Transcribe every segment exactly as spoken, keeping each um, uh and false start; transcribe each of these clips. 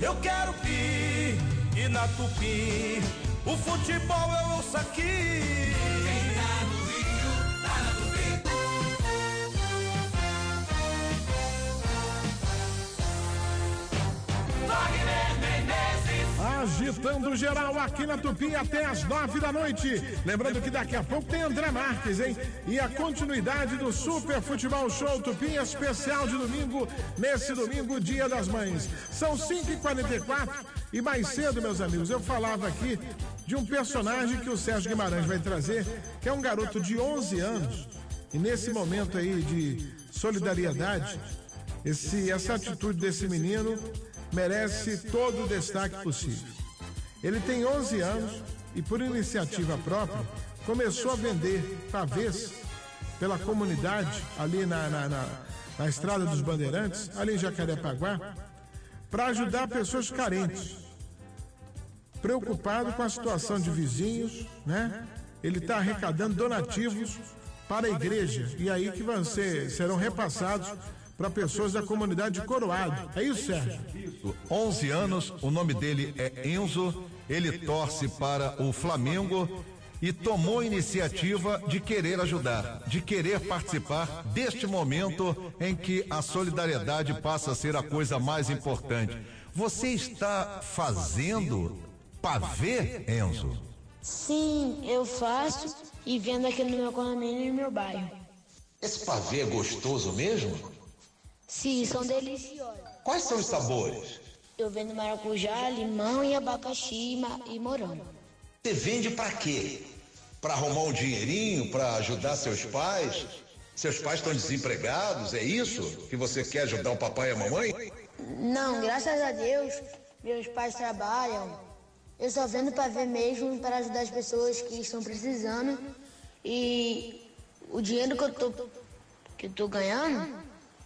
eu quero Pi, e na Tupi, o futebol eu ouço aqui. Quem tá no Rio, tá na Tupi. Agitando geral aqui na Tupi até as nove da noite. Lembrando que daqui a pouco tem André Marques, hein? E a continuidade do Super Futebol Show Tupi especial de domingo, nesse domingo, Dia das Mães. São cinco e quarenta e quatro e mais cedo, meus amigos, eu falava aqui de um personagem que o Sérgio Guimarães vai trazer, que é um garoto de onze anos. E nesse momento aí de solidariedade, esse, essa atitude desse menino merece todo o destaque possível. Ele tem onze anos e, por iniciativa própria, começou a vender pavês pela comunidade ali na, na, na, na Estrada dos Bandeirantes, ali em Jacarepaguá, para ajudar pessoas carentes. Preocupado com a situação de vizinhos, né? Ele está arrecadando donativos para a igreja, e aí que vão ser, serão repassados para pessoas da comunidade de Coroado. É isso, Sérgio? onze anos, o nome dele é Enzo, ele torce para o Flamengo e tomou a iniciativa de querer ajudar, de querer participar deste momento em que a solidariedade passa a ser a coisa mais importante. Você está fazendo pavê, Enzo? Sim, eu faço e vendo aqui no meu condomínio e no meu bairro. Esse pavê é gostoso mesmo? Sim, são deliciosos. Quais são os sabores? Eu vendo maracujá, limão e abacaxi e morango. Você vende pra quê? Pra arrumar um dinheirinho, pra ajudar seus pais? Seus pais estão desempregados, é isso? Que você quer ajudar o papai e a mamãe? Não, graças a Deus, meus pais trabalham. Eu só vendo pra ver mesmo, para ajudar as pessoas que estão precisando. E o dinheiro que eu tô, que eu tô ganhando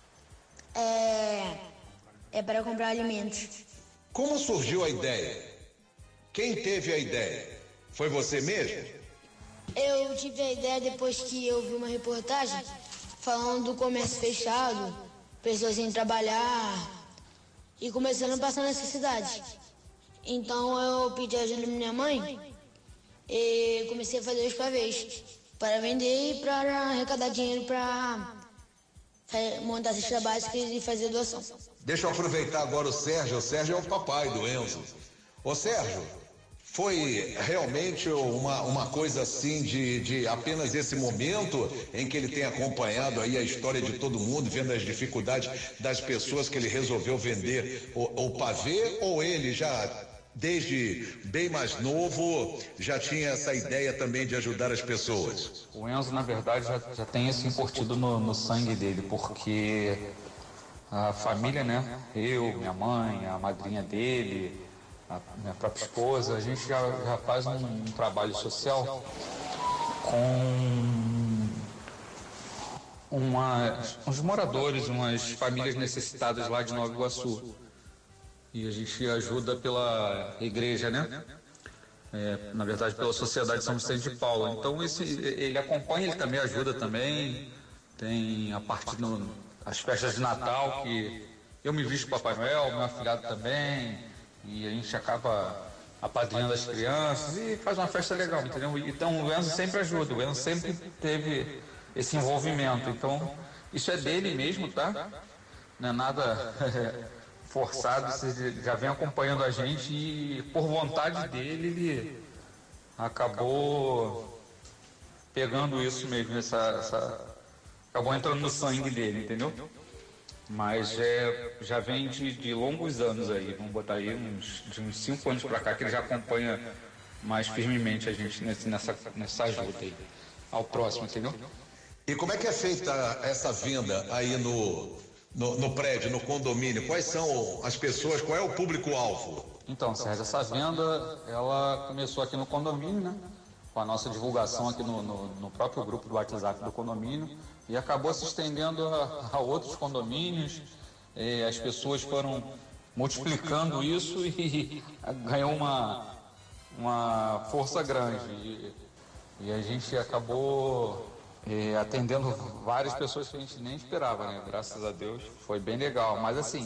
é, é para comprar alimentos. Como surgiu a ideia? Quem teve a ideia? Foi você mesmo? Eu tive a ideia depois que eu vi uma reportagem falando do comércio fechado, pessoas sem trabalhar e começando a passar necessidade. Então eu pedi ajuda da minha mãe e comecei a fazer os pavês para vender e para arrecadar dinheiro para montar a cesta básica e fazer doação. Deixa eu aproveitar agora o Sérgio. O Sérgio é o papai do Enzo. Ô Sérgio, foi realmente uma, uma coisa assim de, de apenas esse momento em que ele tem acompanhado aí a história de todo mundo, vendo as dificuldades das pessoas, que ele resolveu vender o, o pavê, ou ele já, desde bem mais novo, já tinha essa ideia também de ajudar as pessoas? O Enzo, na verdade, já, já tem isso incutido no, no sangue dele, porque a família, né, eu, minha mãe, a madrinha dele, a minha própria esposa, a gente já, já faz um, um trabalho social com uma, uns moradores, umas famílias necessitadas lá de Nova Iguaçu. E a gente ajuda pela igreja, né? É, na verdade, pela Sociedade São Vicente de Paula. Então, esse, ele acompanha, ele também ajuda também. Tem a parte das festas de Natal, que eu me visto Papai Noel, meu afilhado também. E a gente acaba apadrinhando as crianças e faz uma festa legal, entendeu? Então, o Enzo sempre ajuda, o Enzo sempre teve esse envolvimento. Então, isso é dele mesmo, tá? Não é nada forçado, você já vem acompanhando a gente e por vontade dele ele acabou pegando isso mesmo, essa, essa, acabou entrando no sangue dele, entendeu? Mas é, já vem de, de longos anos aí, vamos botar aí uns, de uns cinco anos pra cá que ele já acompanha mais firmemente a gente nesse, nessa, nessa ajuda aí ao próximo, entendeu? E como é que é feita essa venda aí no No, no prédio, no condomínio? Quais são as pessoas, qual é o público-alvo? Então, Sérgio, essa venda, ela começou aqui no condomínio, né? Com a nossa divulgação aqui no, no, no próprio grupo do WhatsApp do condomínio, e acabou se estendendo a, a outros condomínios. E as pessoas foram multiplicando isso e ganhou uma, uma força grande. E, e a gente acabou E atendendo várias pessoas que a gente nem esperava, né? Graças a Deus, foi bem legal. Mas assim,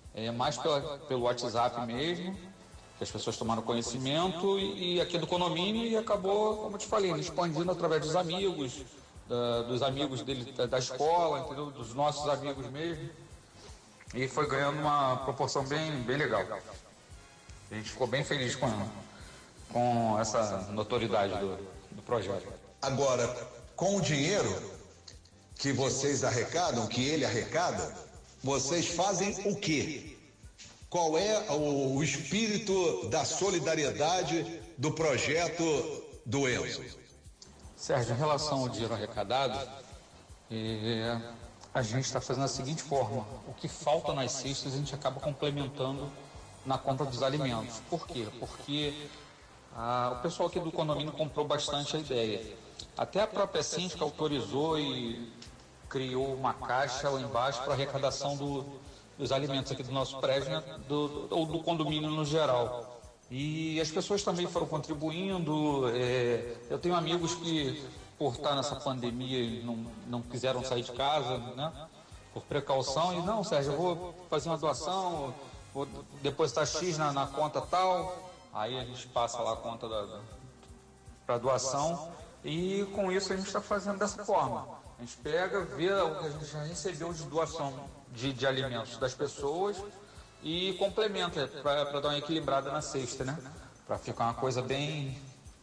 é, mais pela, pelo WhatsApp mesmo, que as pessoas tomaram conhecimento, e, e aqui do condomínio, e acabou, como eu te falei, expandindo através dos amigos, da, dos amigos dele, da, da escola, entendeu? Dos nossos amigos mesmo, e foi ganhando uma proporção bem, bem legal. A gente ficou bem feliz com, com essa notoriedade do, do projeto. Agora, com o dinheiro que vocês arrecadam, que ele arrecada, vocês fazem o quê? Qual é o, o espírito da solidariedade do projeto do Enzo? Sérgio, em relação ao dinheiro arrecadado, é, a gente está fazendo da seguinte forma: o que falta nas cestas a gente acaba complementando na compra dos alimentos. Por quê? Porque ah, o pessoal aqui do condomínio comprou bastante a ideia. Até a própria síndica autorizou e criou uma caixa lá embaixo para arrecadação do, dos alimentos aqui do nosso prédio, né? do, ou do condomínio no geral. E as pessoas também foram contribuindo. É, eu tenho amigos que, por estar nessa pandemia, não, não quiseram sair de casa, né? Por precaução, e não, Sérgio, eu vou fazer uma doação, vou depositar X na, na conta tal, aí a gente passa lá a conta da, da, para doação, e com isso a gente está fazendo dessa forma. A gente pega, vê o que a gente já recebeu de doação de, de alimentos das pessoas e complementa para dar uma equilibrada na cesta, né? Para ficar uma coisa bem,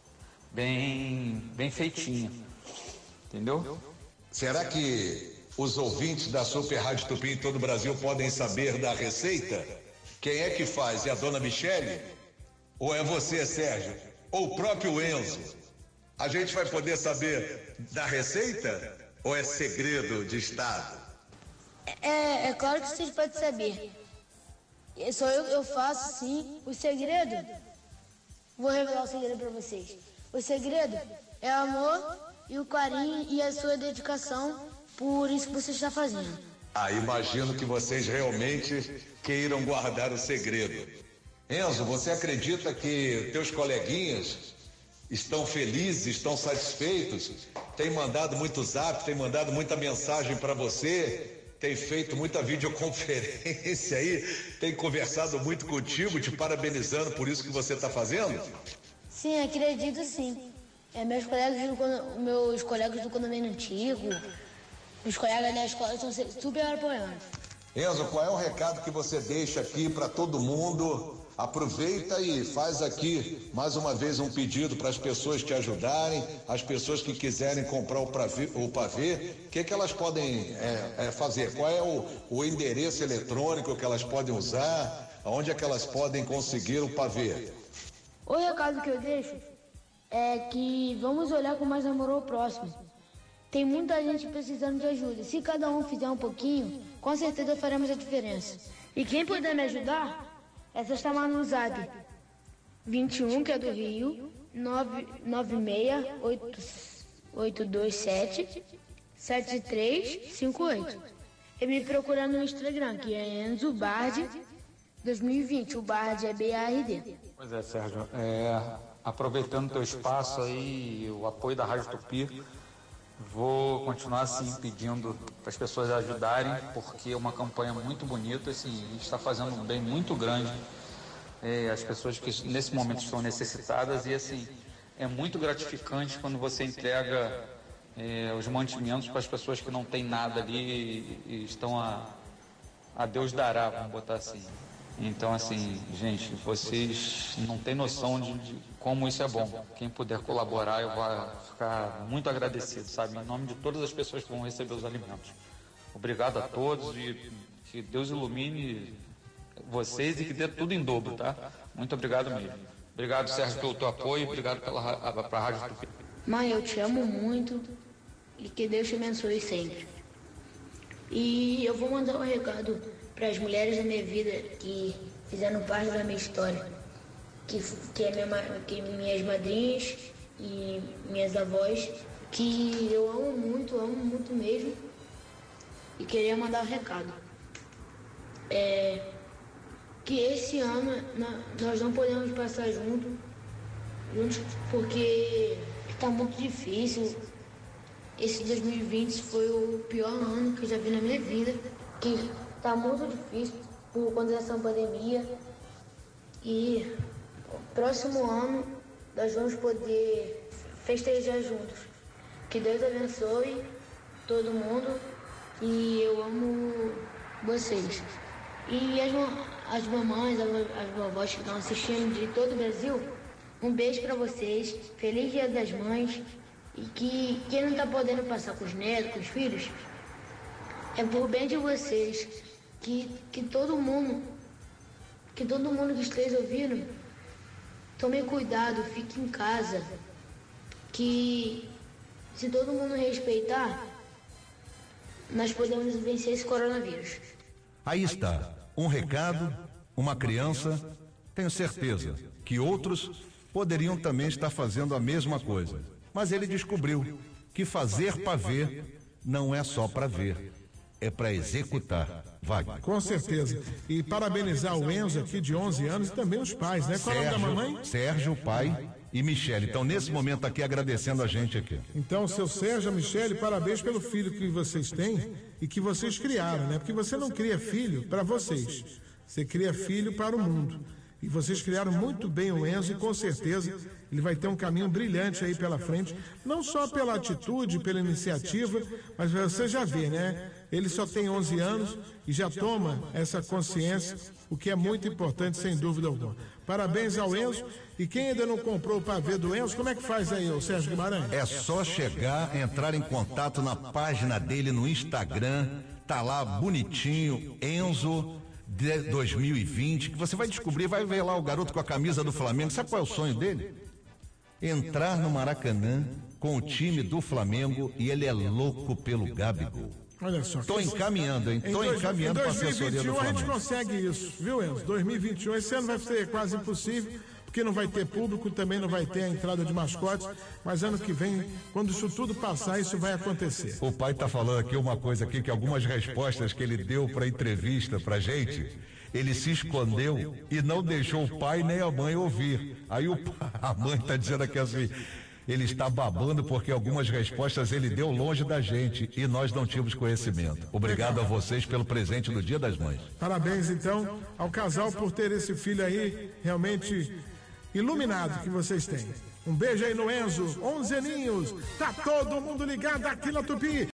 bem, bem feitinha, entendeu? Será que os ouvintes da Super Rádio Tupi em todo o Brasil podem saber da receita? Quem é que faz? É a dona Michele? Ou é você, Sérgio? Ou o próprio Enzo? A gente vai poder saber da receita? Ou é segredo de Estado? É, é claro que vocês podem saber. Só eu, eu faço, sim. O segredo, vou revelar o segredo para vocês. O segredo é o amor e o carinho e a sua dedicação por isso que você está fazendo. Ah, imagino que vocês realmente queiram guardar o segredo. Enzo, você acredita que teus coleguinhas estão felizes, estão satisfeitos? Tem mandado muito zap, tem mandado muita mensagem para você, tem feito muita videoconferência aí, tem conversado muito contigo, te parabenizando por isso que você está fazendo? Sim, acredito sim. É, meus colegas do, meus colegas do condomínio antigo, os colegas da escola estão super apoiando. Enzo, qual é o recado que você deixa aqui para todo mundo? Aproveita e faz aqui mais uma vez um pedido para as pessoas te ajudarem, as pessoas que quiserem comprar o pavê, o pavê, o que, que elas podem é, é, fazer? Qual é o, o endereço eletrônico que elas podem usar? Onde é que elas podem conseguir o pavê? O recado que eu deixo é que vamos olhar com mais amor ao próximo. Tem muita gente precisando de ajuda. Se cada um fizer um pouquinho, com certeza faremos a diferença. E quem puder me ajudar, é só chamar no zap vinte e um, que é do Rio, nove nove seis oito dois sete sete três cinco oito. E me procurar no Instagram, que é Enzo Bard dois mil e vinte. O Bard é B A R D. Pois é, Sérgio. É, aproveitando o teu espaço aí, o apoio da Rádio Tupi, vou continuar assim pedindo para as pessoas ajudarem, porque é uma campanha muito bonita, assim, a gente está fazendo um bem muito grande, é, as pessoas que nesse momento estão necessitadas, e assim, é muito gratificante quando você entrega é, os mantimentos para as pessoas que não têm nada ali e, e estão a, a Deus dará, vamos botar assim. Então, assim, gente, vocês não têm noção de, de como isso é bom. Quem puder colaborar, eu vou ficar muito agradecido, sabe? Em nome de todas as pessoas que vão receber os alimentos. Obrigado a todos e que Deus ilumine vocês e que dê tudo em dobro, tá? Muito obrigado mesmo. Obrigado, Sérgio, pelo teu apoio e obrigado pela pra Rádio Tupi. Mãe, eu te amo muito e que Deus te abençoe sempre. E eu vou mandar um recado para as mulheres da minha vida que fizeram parte da minha história, que, que, é minha, que minhas madrinhas e minhas avós, que eu amo muito, amo muito mesmo, e queria mandar um recado. É, que esse ano nós não podemos passar junto, juntos porque está muito difícil. Esse dois mil e vinte foi o pior ano que eu já vi na minha vida, que tá muito difícil, por conta dessa pandemia. E próximo ano nós vamos poder festejar juntos. Que Deus abençoe todo mundo e eu amo vocês. E as, as mamães, as vovós que estão assistindo de todo o Brasil, um beijo para vocês, feliz Dia das Mães, e que quem não está podendo passar com os netos, com os filhos, é por bem de vocês, que, que todo mundo, que todo mundo que esteja ouvindo, tome cuidado, fique em casa, que se todo mundo respeitar, nós podemos vencer esse coronavírus. Aí está, um recado, uma criança, tenho certeza que outros poderiam também estar fazendo a mesma coisa. Mas ele descobriu que fazer para ver não é só para ver, é para executar. Wagner. Com certeza. E parabenizar o Enzo aqui de onze anos e também os pais, né? Qual é o nome da mamãe? Sérgio, pai e Michele. Então, nesse momento aqui, agradecendo a gente aqui. Então, seu Sérgio, Michele, parabéns pelo filho que vocês têm e que vocês criaram, né? Porque você não cria filho para vocês, você cria filho para o mundo. E vocês criaram muito bem o Enzo e com certeza ele vai ter um caminho brilhante aí pela frente, não só pela atitude, pela iniciativa, mas você já vê, né? Ele só tem onze anos e já toma essa consciência, o que é muito importante, sem dúvida alguma. Parabéns ao Enzo. E quem ainda não comprou o pavê do Enzo, como é que faz aí, ô Sérgio Guimarães? É só chegar, entrar em contato na página dele no Instagram, tá lá bonitinho, Enzo de dois mil e vinte, que você vai descobrir, vai ver lá o garoto com a camisa do Flamengo. Sabe qual é o sonho dele? Entrar no Maracanã com o time do Flamengo e ele é louco pelo Gabigol. Olha só. Tô encaminhando, hein? Tô encaminhando para a assessoria do Flamengo. A gente consegue isso, viu, Enzo? dois mil e vinte e um, esse ano vai ser quase impossível, porque não vai ter público, também não vai ter a entrada de mascotes, mas ano que vem, quando isso tudo passar, isso vai acontecer. O pai tá falando aqui uma coisa aqui, que algumas respostas que ele deu para entrevista pra gente, ele se escondeu e não deixou o pai nem a mãe ouvir. Aí o, a mãe tá dizendo aqui assim, ele está babando porque algumas respostas ele deu longe da gente e nós não tínhamos conhecimento. Obrigado a vocês pelo presente do Dia das Mães. Parabéns, então, ao casal por ter esse filho aí realmente iluminado que vocês têm. Um beijo aí no Enzo, onze aninhos, tá todo mundo ligado aqui na Tupi.